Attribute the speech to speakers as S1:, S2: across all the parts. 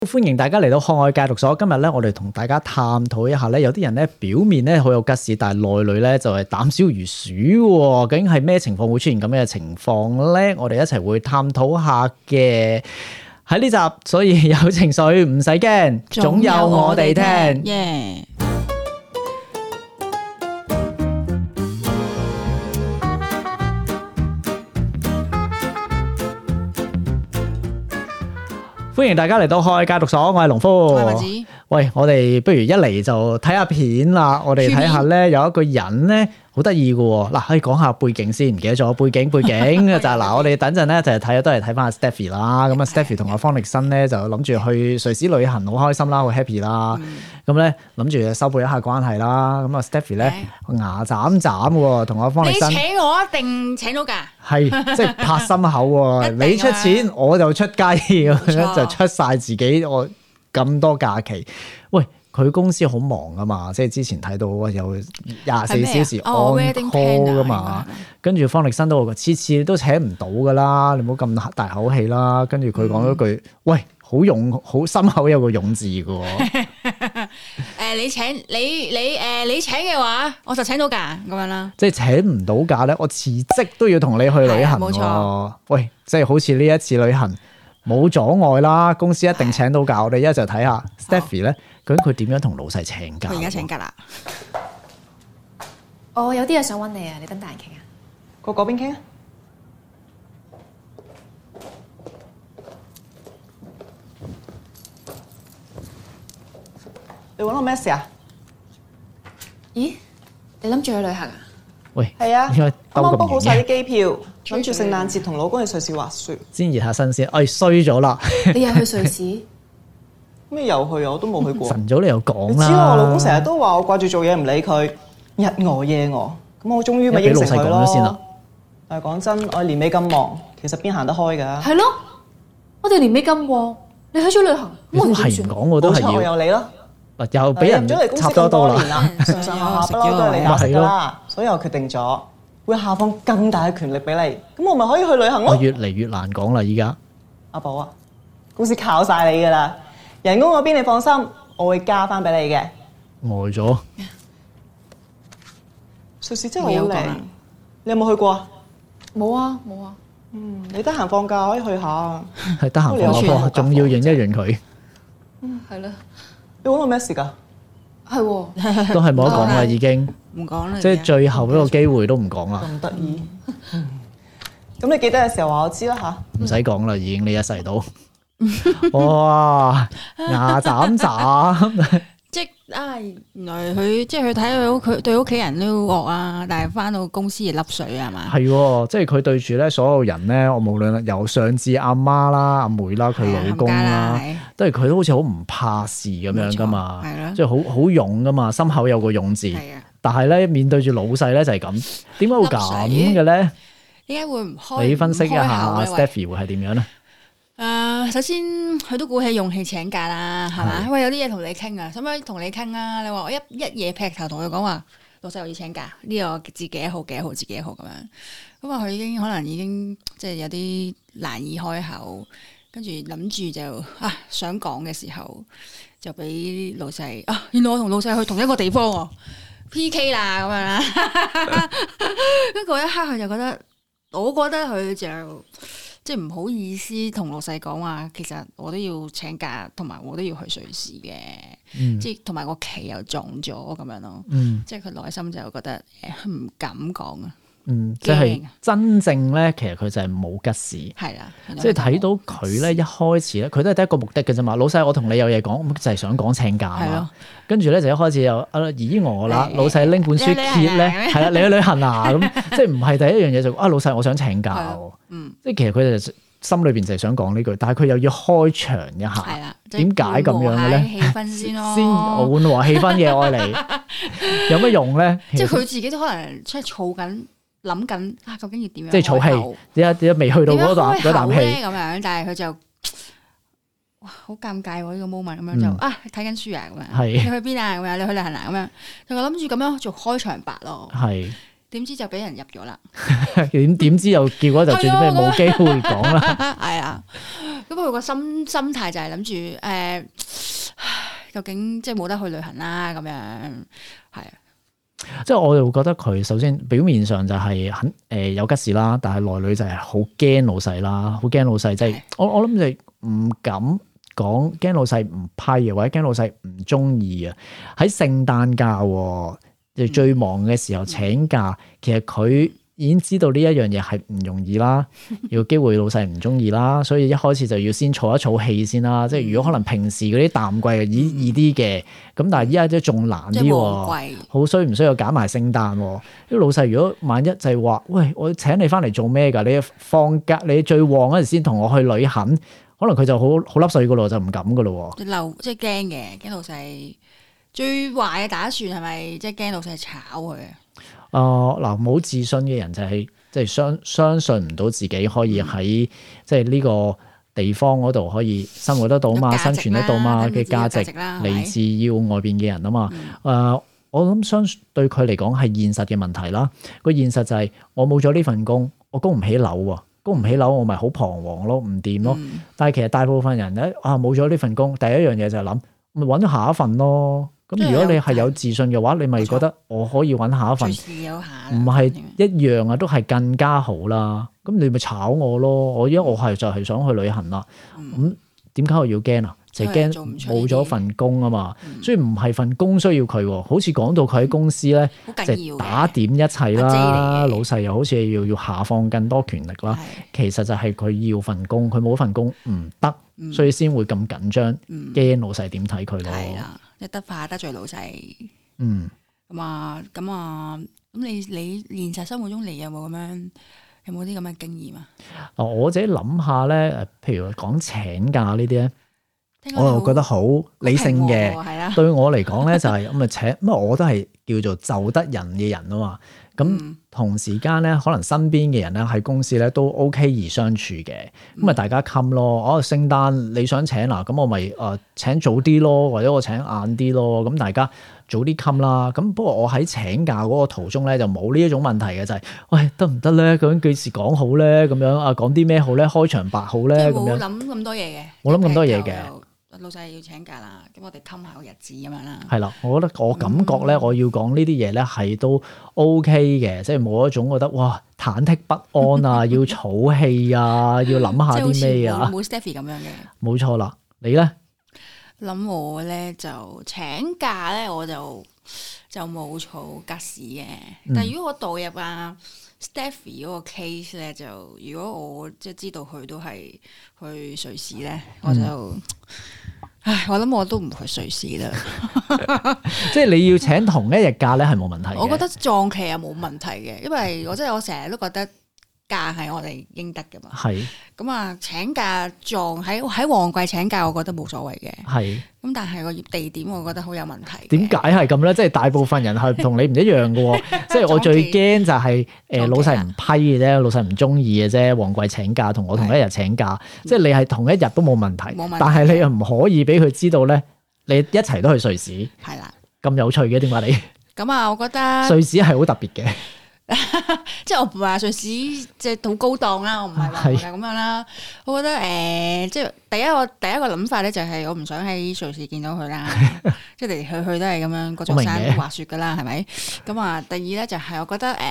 S1: 歡迎大家嚟到學愛戒毒所。今日咧，我哋同大家探討一下咧，有啲人咧表面咧好有吉事，但係內裏咧就係膽小如鼠喎。究竟係咩情況會出現咁嘅情況咧？我哋一齊會探討下嘅喺呢集。所以有情緒唔使驚，總有我哋聽。
S2: 耶！
S1: 歡迎大家嚟到學愛戒毒所，我係農夫。喂，我哋不如一嚟就睇下片啦。我哋睇下咧，有一個人咧好得意嘅喎。嗱，可以講下背景先，唔記得咗背景就係嗱，我哋等陣咧就係睇翻阿 Stephy 啦。咁啊，Stephy 同阿方力申咧就諗住去瑞士旅行，好開心啦，好 happy 啦。咁咧諗住修補一下關係啦。咁啊，Stephy 咧牙斬喎，同阿方力申。
S2: 你請我一定請到㗎。
S1: 係，即係拍心口喎。你出錢我就出雞咁樣，就出晒自己我咁多假期。喂，佢公司好忙噶嘛，即係之前睇到有24小時 on call 噶嘛。跟住方力申都話次次都請唔到噶啦，你唔好咁大口氣啦。跟住佢講咗句，喂，好心口有個勇字嘅喎。
S2: 你請嘅話，我就請到㗎咁樣啦。
S1: 即係請唔到假咧，我辭職都要同你去旅行。冇錯。喂，即係好似呢一次旅行冇阻礙啦，公司一定請到假。我哋一就睇下 Stephy 咧，究竟佢點樣同老細請假？
S2: 佢而家請假啦。
S3: 我有啲嘢想揾你啊，你等大人傾啊。
S4: 過嗰邊傾啊。你揾我咩事啊？
S3: 咦，你諗住去旅行啊？
S1: 喂，
S4: 係啊，
S1: 啱
S4: 啱 book 好晒啲機票，諗住聖誕節同老公去瑞士滑雪。
S1: 先熱下身先，哎衰咗啦！
S3: 你又去瑞士？
S4: 咩又去啊？我都冇去過。
S1: 晨早你又講啦。
S4: 你知我老公成日都話我掛住做嘢唔理佢，日餓夜餓，咁我終於咪應承佢咯。但係講真，我年尾咁忙，其實邊行得開㗎？
S3: 係咯，我哋年尾咁旺，你去咗旅行，
S1: 我都係唔講，我都係要。
S4: 我有你咯。
S1: 又俾人插咗刀啦！
S4: 上下不嬲都係你打識㗎啦，所以我決定咗會下放更大嘅權力俾你，咁我咪可以去旅行咯。
S1: 我越嚟越難講啦，依家。
S4: 阿寶啊，公司靠晒你㗎啦，人工嗰邊你放心，我會加翻俾你嘅。
S1: 呆咗。
S4: 瑞士真係好靚，你有冇去過啊？
S3: 冇啊。
S4: 你得閒放假可以去下。
S1: 係得閒放假，仲要認一認佢。
S3: 係啦。
S4: 你揾我咩事㗎？
S3: 係喎，
S1: 都係冇得講啦，已經
S2: 唔講啦，
S1: 即係最後一個機會都唔講啦。
S4: 咁得意，咁你記得嘅時候話我知啦嚇。
S1: 唔使講啦，已經呢一世都。哇！牙斬。
S2: 原來佢睇佢對屋企人都惡啊，但係翻到公司而甩水係嘛？
S1: 係，即係佢對住咧所有人咧，我無論由上至阿媽啦、阿妹啦、佢老公啦，都係佢都好似好唔怕事咁樣噶嘛，即係好勇噶嘛，心口有個勇字。但係咧面對住老細咧就係咁，點解會咁嘅咧？
S2: 點解會唔開？
S1: 你分析一下 Stephy 會係點樣咧？
S2: 首先佢都鼓起勇氣請假啦，係嘛？喂，有啲嘢同你傾啊，使唔使同你傾啊？你話我一夜劈頭同佢講話，老細我要請假，呢個自己一號幾號自己一號咁樣。咁啊，佢可能已經即係有啲難以開口，跟住諗住就想講嘅時候，就俾老細原來我同老細去同一個地方喎，PK 啦咁樣啦。跟住嗰一刻佢就覺得，我覺得佢就。即係唔好意思同老細講話，其實我都要請假，同埋我都要去瑞士嘅，即係同埋個期又撞咗咁樣咯。即係佢內心就覺得唔敢講啊。
S1: 即係真正咧，其實佢就係冇吉事。係啦，即係睇到佢咧，一開始咧，佢都係得一個目的嘅啫嘛。老細，我同你有嘢講，就係想講請假嘛。跟住咧就一開始又咦我啦，老細拎本書揭咧，係啦，你去旅行啊咁，即係唔係第一樣嘢就老細我想請假。即係其實佢哋心裏邊就係想講呢句，但係佢又要開場一下。點解咁樣嘅咧？
S2: 氣氛先咯，
S1: 先緩和氣氛嘅愛嚟，有乜用咧？
S2: 即係佢自己都可能出嚟嘈緊。諗緊究竟要點樣？
S1: 即係儲氣，點解未去到嗰啖氣
S2: 咁樣？但係佢就哇好尷尬喎！呢個 moment 咁樣就睇緊書啊咁樣，你去邊啊咁樣？你去旅行啊咁樣？就諗住咁樣做開場白咯。
S1: 係
S2: 點知就俾人入咗啦。
S1: 點知又結果就最尾冇機會講啦。
S2: 係啊，咁佢個心態就係諗住究竟即係冇得去旅行啦咁樣，係啊。
S1: 即係我又覺得佢首先表面上就係有吉事啦，但係內裏就係好驚老細啦，好驚老細即係我諗就唔敢講驚老細唔批啊，或者驚老細唔中意啊。喺聖誕假就最忙嘅時候請假，其實佢已經知道呢一樣嘢係唔容易啦，有機會老細唔中意啦，所以一開始就要先儲一儲氣先啦。即係如果可能平時嗰啲淡季易啲嘅，咁但係依家都仲難啲喎，好衰唔需要揀埋聖誕喎。啲老細如果萬一就係話，喂，我請你翻嚟做咩㗎？你放假你最旺嗰陣先同我去旅行，可能佢就好粒碎㗎咯，就唔敢㗎咯。
S2: 即係驚嘅，驚老細最壞嘅打算係咪即係驚老細炒佢啊？
S1: 嗱，冇自信嘅人就係即係相信唔到自己可以喺即係呢個地方嗰度可以生活得到嘛，生存得到嘛嘅價值嚟自要外邊嘅人啊嘛。我諗對佢嚟講係現實嘅問題啦。個現實就係我冇咗呢份工，我供唔起樓喎，供唔起樓我咪好彷徨咯，唔掂咯。但係其實大部分人咧冇咗呢份工，第一樣嘢就係諗咪揾下一份咯。咁如果你係有自信嘅話，你咪覺得我可以揾下一份，唔係一樣啊，都係更加好啦。咁你咪炒我咯，因為我係就係想去旅行啦。咁點解我要驚啊？就係驚冇咗份工啊嘛。所以唔係份工需要佢，好似講到佢喺公司咧，即係打點一切啦。老細又好似要下放更多權力啦。其實就係佢要份工，佢冇份工唔得，所以先會咁緊張，驚老細點睇佢咯。
S2: 即得怕得罪老細，咁你現實生活中你有冇啲咁嘅經驗啊？
S1: 我自己諗下咧，譬如講請假呢啲咧，我又覺得好理性嘅。對我嚟講咧就係咁啊請，咁我都係叫做就得人嘅人啊嘛。咁同時間咧，可能身邊嘅人咧喺公司咧都 OK 而相處嘅，咁啊大家冚咯。聖誕你想請嗱，咁我咪請早啲咯，或者我請晏啲咯，咁大家早啲冚啦。咁不過我喺請假嗰個途中咧就冇呢一種問題嘅，就係喂得唔得咧？究竟幾時講好咧？咁樣講啲咩好咧？開場白好咧？咁樣冇
S2: 諗咁多嘢嘅，
S1: 冇諗咁多嘢嘅。
S2: 老細要請假啦，咁我哋冚下個日子咁樣啦。係
S1: 啦，我覺得我感覺咧，我要講呢啲嘢咧係都 OK 嘅，即係冇一種覺得哇忐忑不安啊，要儲氣啊，要諗下啲咩啊。
S2: 冇 Stephy 咁樣嘅。冇
S1: 錯啦，你咧？
S2: 諗我咧就請假咧，我就冇儲吉士嘅。但係如果我導入Stephy 嗰個 case 咧，就如果我即係知道佢都係去瑞士咧，我就我諗我都唔去瑞士啦。
S1: 即係你要請同一日假咧，係冇問題嘅。
S2: 我覺得撞期係冇問題嘅，因為我成日都覺得假係我哋應得噶嘛。係咁請假撞喺旺季請假，我覺得冇所謂嘅。係咁，但係個地點，我覺得好有問題。點解係咁咧？即係大部分人係同你唔一樣嘅。即係我最驚就係老細唔批嘅啫，老細唔中意嘅啫。旺季請假同我同一日請假，即係你係同一日都冇問題，但係你又唔可以俾佢知道咧，你一齊都去瑞士。係啦，咁有趣嘅，點解你？咁我覺得瑞士係好特別嘅。即係我唔係話瑞士即係好高檔啦，我唔係話咁樣啦。我覺得即係第一個諗法咧，就係我唔想喺瑞士見到佢啦。即係嚟嚟去去都係咁樣嗰座山滑雪噶啦，係咪？咁第二咧就係我覺得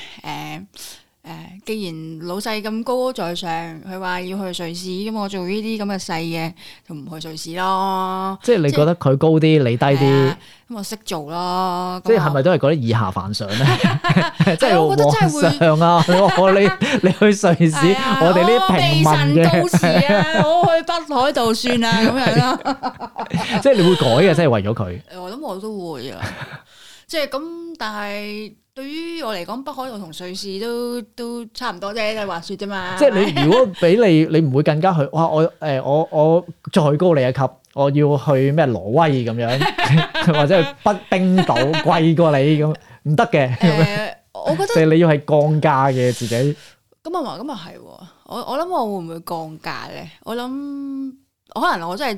S2: 既然老細咁高高在上，佢話要去瑞士，咁我做呢啲咁嘅細嘅，就唔去瑞士咯。即係你覺得佢高啲，你低啲，咁我識做咯。即係係咪都係覺得以下犯上咧？即係我覺得真係會啊！你去瑞士，我哋呢啲平民嘅，告辭啊！我去北海道算啦，咁樣咯。即係你會改嘅，即係為咗佢。我諗我都會啊。即係咁，但係。對於我嚟講，北海道同瑞士都差唔多啫，都係滑雪啫嘛。即係你如果俾你唔會更加去哇！我再高你一級，我要去咩挪威咁樣，或者去北冰島貴過你咁，唔得嘅。我覺得即係你要係降價嘅自己。咁啊係，我諗我會唔會降價咧？我諗可能我真係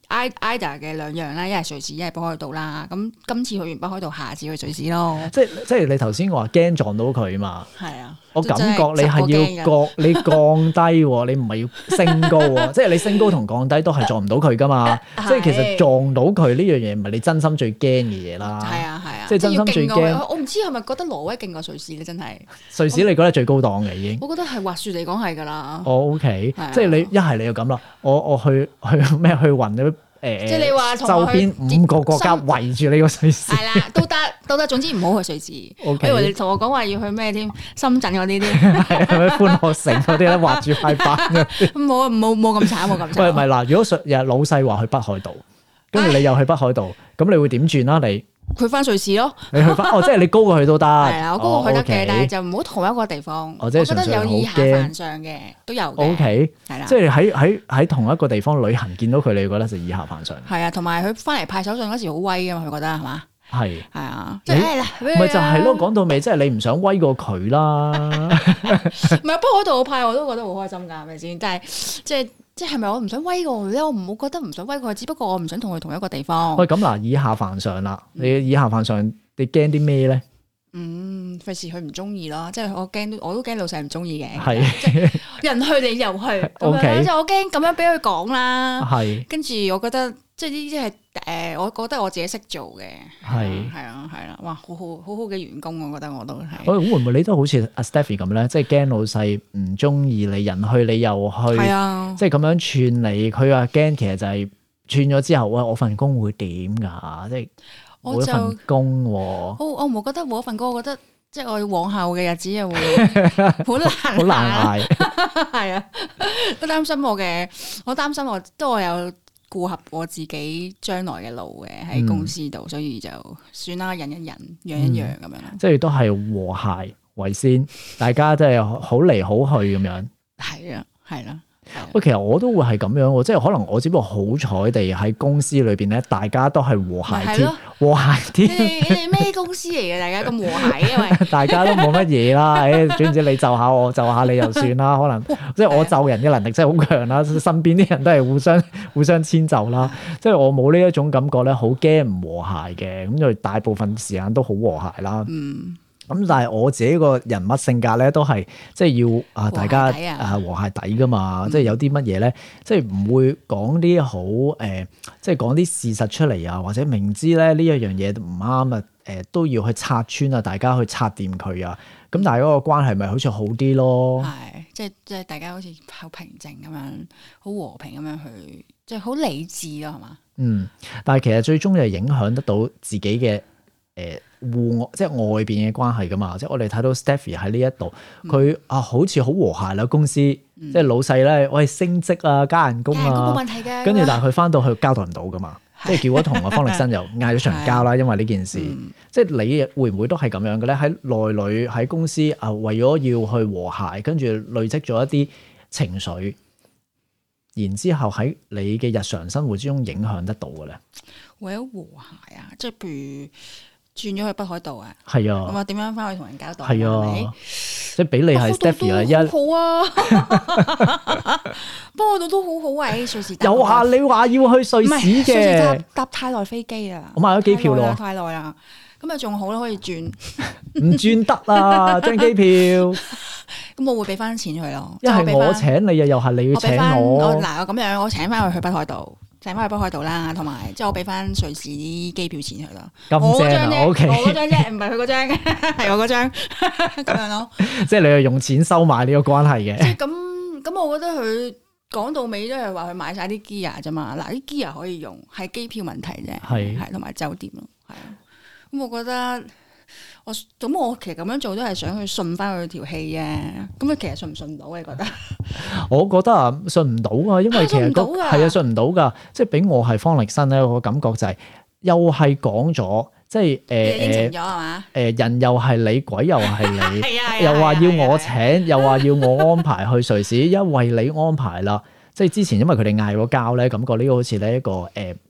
S2: either 嘅兩樣啦，一係瑞士，一係北海道啦。咁今次去完北海道，下次去瑞士咯。
S1: 即係你頭先話驚撞到佢嘛？
S2: 係啊，
S1: 我感覺你係要你降低喎，你唔係要升高喎。即係你升高同降低都係撞唔到佢噶嘛。即係其實撞到佢呢樣嘢唔係你真心最驚嘅嘢啦。
S2: 係啊，
S1: 即係真心最驚。
S2: 我唔知係咪覺得挪威勁過瑞士咧？真係
S1: 瑞士你覺得最高檔嘅已經。
S2: 我覺得係滑雪嚟講係㗎啦。
S1: OK，即係你一係你就咁啦。我去咩去雲嗰
S2: 即係你話
S1: 周邊5個國家圍住你個瑞士。
S2: 係啦，都得。總之唔好去瑞士。我以為你同我講話要去咩添？深圳嗰啲添。
S1: 係咪歡樂城嗰啲咧？畫住塊板嗰啲。
S2: 冇咁慘，冇咁慘。
S1: 喂，唔係嗱，如果日老細話去北海道，跟住你又去北海道，咁你會點轉啦？你？
S2: 去翻瑞士咯，
S1: 你去翻即係你高過去都得。
S2: 係啊，我高過去得嘅，但係就唔好同一個地方。我覺得有以下犯上嘅都有嘅。
S1: O K，
S2: 係啦，
S1: 即係喺同一個地方旅行見到佢，你覺得就以下犯上。
S2: 係啊，同埋佢翻嚟派手信嗰時好威噶嘛，佢覺得係嘛？
S1: 係
S2: 啊，
S1: 即係咪就係咯？講到尾，即係你唔想威過佢啦。
S2: 唔係北海道派我都覺得好開心㗎，係咪先？但係即係咪我唔想威過佢咧？我唔好覺得唔想威過佢，只不過我唔想同佢同一個地方。
S1: 喂，咁嗱，以下犯上啦，你以下犯上，你驚啲咩咧？
S2: 費事佢唔中意咯，即係我都驚老細唔中意嘅。
S1: 係
S2: 人去你又去，O K，即係我驚咁樣俾佢講啦。係，跟住我覺得即係呢啲係我覺得我自己識做嘅。係啊，哇，好好嘅員工，我覺得我都係。
S1: 會唔會你都好似阿 Stephy 咁咧？即係驚老細唔中意你，人去你又去，即係咁樣串你。佢話驚，其實就係串咗之後，喂，我份工會點噶？即係冇一份工。
S2: 我唔覺得冇一份工，我覺得即係我往後嘅日子又會好難捱。係啊，都擔心我擔心我有顧合我自己將來嘅路嘅喺公司度，所以就算啦，忍一忍，讓一讓咁樣。即
S1: 係都係和諧為先，大家真係好嚟好去咁樣。
S2: 係啊，係啦。
S1: 喂，其實我都會係咁樣，即係可能我只不過好彩地喺公司裏邊咧，大家都係和諧啲，和諧啲。
S2: 你哋咩公司嚟嘅？大家咁和諧嘅，喂，
S1: 大家都冇乜嘢啦。總之你就下我，就下你就算啦。可能即係我就人嘅能力真係好強啦，身邊啲人都係互相遷就啦。即係我冇呢一種感覺咧，好驚唔和諧嘅，咁就大部分時間都好和諧啦。咁但係我自己個人物性格咧，都係即係要大家和諧底噶嘛。即係有啲乜嘢咧，即係唔會講啲好即係講啲事實出嚟啊，或者明知咧呢一樣嘢唔啱啊，都要去拆穿啊，大家去拆掂佢啊。咁但係嗰個關係咪好似好啲咯？
S2: 係即係大家好似好平靜咁樣，好和平咁樣去，即係好理智咯，係嘛？
S1: 但係其實最終就影響得到自己嘅即係外邊嘅關係噶嘛，即係我哋睇到 Stephy 喺呢一度，佢好似好和諧啦，公司即係老細咧，喂，升職啊，加人工啊，
S2: 冇問題嘅。
S1: 跟住但係佢翻到去交代唔到噶嘛，即係叫咗同阿方力申又嗌咗場交啦，因為呢件事，即係你會唔會都係咁樣嘅咧？喺內裏喺公司為咗要去和諧，跟住累積咗一啲情緒，然之後喺你嘅日常生活之中影響得到嘅咧？
S2: 為咗和諧啊，即係譬如。轉咗去北海道啊，
S1: 係啊，
S2: 咁啊點樣翻去同人交代？
S1: 係啊，即係俾你係 Stephy 啊，
S2: 好啊，北海道都好好啊，瑞士。
S1: 有下你話要去瑞士嘅，
S2: 搭太耐飛機啊，
S1: 我買咗機票咯，
S2: 太耐啦，咁啊仲好啦，可以轉，
S1: 唔轉得啊，張機票。
S2: 咁我會俾翻錢佢咯，
S1: 一係我請你，又係你要請我。
S2: 嗱，我咁樣，我請翻佢去北海道。請翻去北海道啦，同埋即係我俾翻瑞士啲機票錢佢啦。
S1: 咁正啊，OK，
S2: 我嗰張啫，唔係佢嗰張，係我嗰張咁樣咯。
S1: 即係你係用錢收買呢個關係嘅。
S2: 即係咁，我覺得佢講到尾都係話佢買晒啲 gear 啫嘛。嗱，啲 gear 可以用，係機票問題啫，係同埋酒店咯，係啊。咁我覺得我其實咁樣做都係想去順翻佢條氣啊。咁佢其實順唔順到你覺得？
S1: 我覺得啊，信唔到啊，因為其實係啊，信唔到噶。即係俾我係方力申咧，我感覺就係又係講咗，即係
S2: 應承咗係嘛？
S1: 人又係你，鬼又係你，又話要我請，又話要我安排去瑞士，因為你安排啦。即係之前因為佢哋嗌過交咧，感覺呢個好似咧一個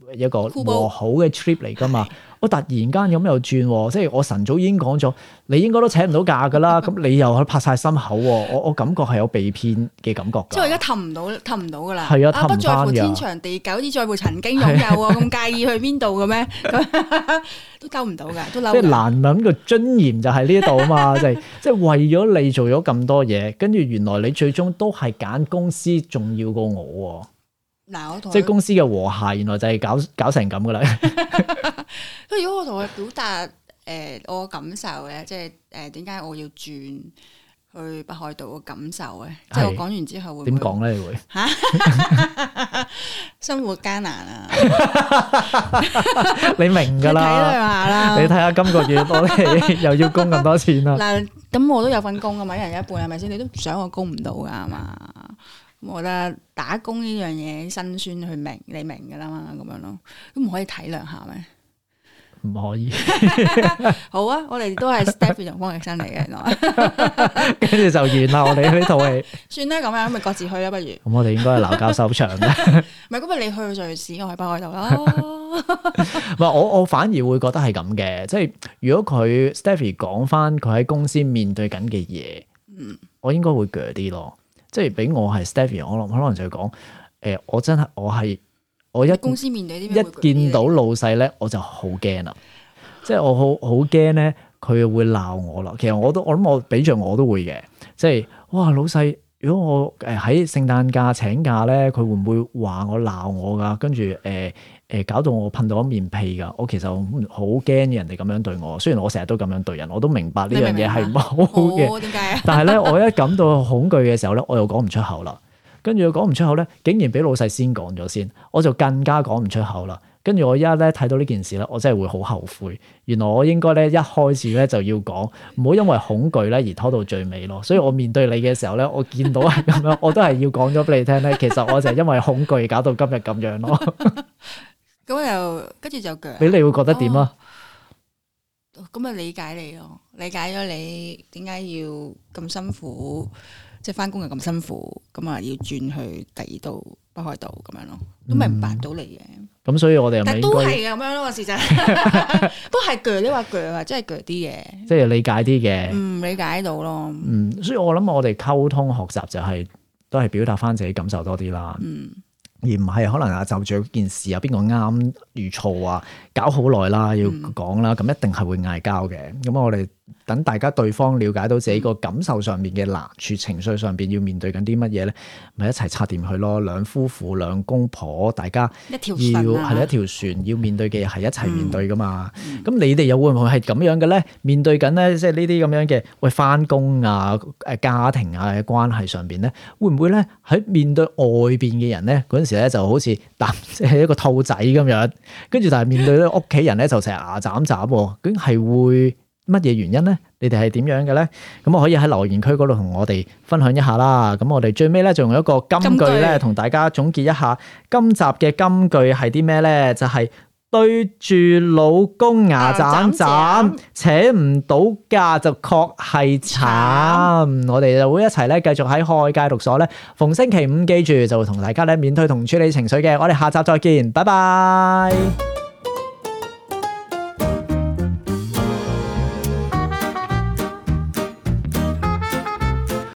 S1: 一個和好嘅 trip 嚟㗎嘛。我突然間咁又轉，即係我晨早已經講咗，你應該都請唔到假㗎啦。咁你又拍晒心口，我感覺係有被騙嘅感覺㗎。
S2: 即係我而家氹唔到㗎啦。
S1: 係啊，氹唔返㗎。
S2: 不在乎天長地久，只在乎曾經擁有啊！咁介意去邊度嘅咩？都兜唔到㗎，都嬲。即係
S1: 男人嘅尊嚴就喺呢度啊嘛，即係為咗你做咗咁多嘢，跟住原來你最終都係揀公司重要過我。即係公司嘅和諧，原來就係搞成咁噶啦。
S2: 如果我同佢表達我嘅感受咧，即係點解我要轉去北海道嘅感受咧？即係我講完之後會點
S1: 講咧？你會
S2: 生活艱難啊！
S1: 你明噶啦，
S2: 體諒下啦。
S1: 你睇下今個月我哋又要供咁多錢啦。
S2: 嗱，咁我都有份工噶嘛，一人一半係咪先？你都唔想我供唔到噶嘛？我覺得打工呢樣嘢辛酸，去明你明噶啦嘛，咁樣咯，都唔可以體諒下咩？
S1: 唔可以。
S2: 好啊，我哋都係 Stephy 同方力申嚟嘅，原來。
S1: 跟住就完啦，我哋呢套戲。
S2: 算啦，咁樣咪各自去啦，不如。咁
S1: 我哋應該係鬧交收場嘅。
S2: 唔係，咁咪你去瑞士，我去北海道啦。
S1: 唔係，我反而會覺得係咁嘅，即係如果佢 Stephy 講翻佢喺公司面對緊嘅嘢，我應該會鋸啲咯。即係俾我係 Stephy，我可能就係講，我一
S2: 公司面對啲咩？
S1: 一見到老細咧，我就好驚啦。即係我好驚咧，佢會鬧我啦。其實我諗我俾着我都會嘅。即係哇，老細，如果我喺聖誕假請假咧，佢會唔會話我鬧我噶？跟住搞到我噴到一面屁噶。我其實好驚人哋咁樣對我。雖然我成日都咁樣對人，我都明白呢樣嘢係唔好嘅。
S2: 點解？
S1: 但係咧，我一感到恐懼嘅時候咧，我又講唔出口啦。跟住講唔出口咧，竟然俾老細先講咗先，我就更加講唔出口啦。跟住我依家咧睇到呢件事咧，我真係會好後悔。原來我應該咧一開始咧就要講，唔好因為恐懼咧而拖到最尾咯。所以我面對你嘅時候咧，我見到係咁樣，我都係要講咗俾你聽咧。其實我就係因為恐懼搞到今日咁樣咯。
S2: 咁又跟住就腳，
S1: 俾你會覺得點啊？
S2: 咁啊理解你咯，理解咗你點解要咁辛苦。即係翻工又咁辛苦，咁啊要轉去第二度北海道咁樣咯，都明白到你嘅。咁
S1: 所以我哋又咪應該
S2: 都係咁樣咯，事實都係鋸，你話鋸啊，真係鋸啲嘅，
S1: 即係理解啲嘅，
S2: 理解到咯。
S1: 所以我諗我哋溝通學習就係都係表達翻自己感受多啲啦。而唔係可能就住件事啊，邊個啱與錯啊，搞好耐啦，要講啦，咁一定係會嗌交嘅。咁我哋等大家對方了解到自己個感受上面嘅難處，情緒上邊要面對緊啲乜嘢咧，咪一齊拆掂佢咯。兩夫婦兩公婆，大家
S2: 一條
S1: 船要面對嘅係一齊面對噶嘛。咁你哋又會唔會係咁樣嘅咧？面對緊咧，即係呢啲咁樣嘅返工啊、家庭啊嘅關係上邊咧，會唔會咧喺面對外邊嘅人咧嗰陣時咧就好似即係一個兔仔咁樣，跟住但係面對咧屋企人咧就成日牙斬斬，究竟係會乜嘢原因咧？你哋係點樣嘅咧？咁我可以喺留言區嗰度同我哋分享一下啦。咁我哋最尾咧仲有一個金句咧，同大家總結一下今集嘅金句係啲咩咧？就係對住老公牙斬斬，請唔到假就確係慘。我哋就會一齊咧繼續喺海外戒毒所咧，逢星期五記住就會同大家咧免退同處理情緒嘅。我哋下集再見，拜拜。